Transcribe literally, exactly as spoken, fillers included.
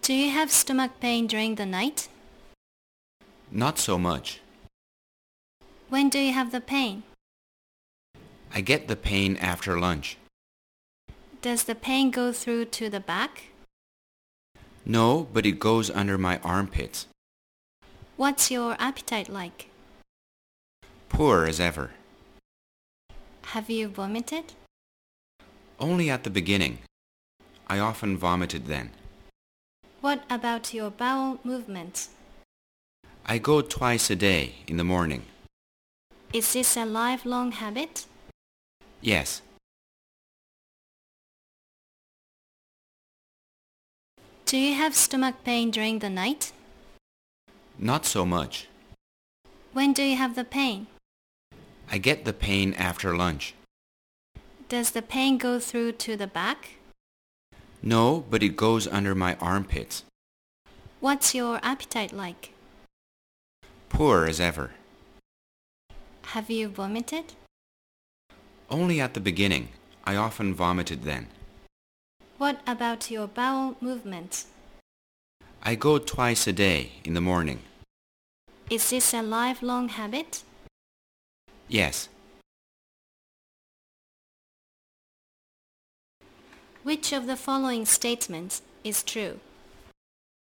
Do you have stomach pain during the night? Not so much. When do you have the pain? I get the pain after lunch. Does the pain go through to the back? No, but it goes under my armpits. What's your appetite like? Poor as ever. Have you vomited? Only at the beginning. I often vomited then. What about your bowel movements? I go twice a day in the morning. Is this a lifelong habit? Yes. Do you have stomach pain during the night? Not so much. When do you have the pain? I get the pain after lunch. Does the pain go through to the back? No, but it goes under my armpits. What's your appetite like? Poor as ever. Have you vomited? Only at the beginning. I often vomited then. What about your bowel movements? I go twice a day in the morning. Is this a lifelong habit? Yes. Which of the following statements is true?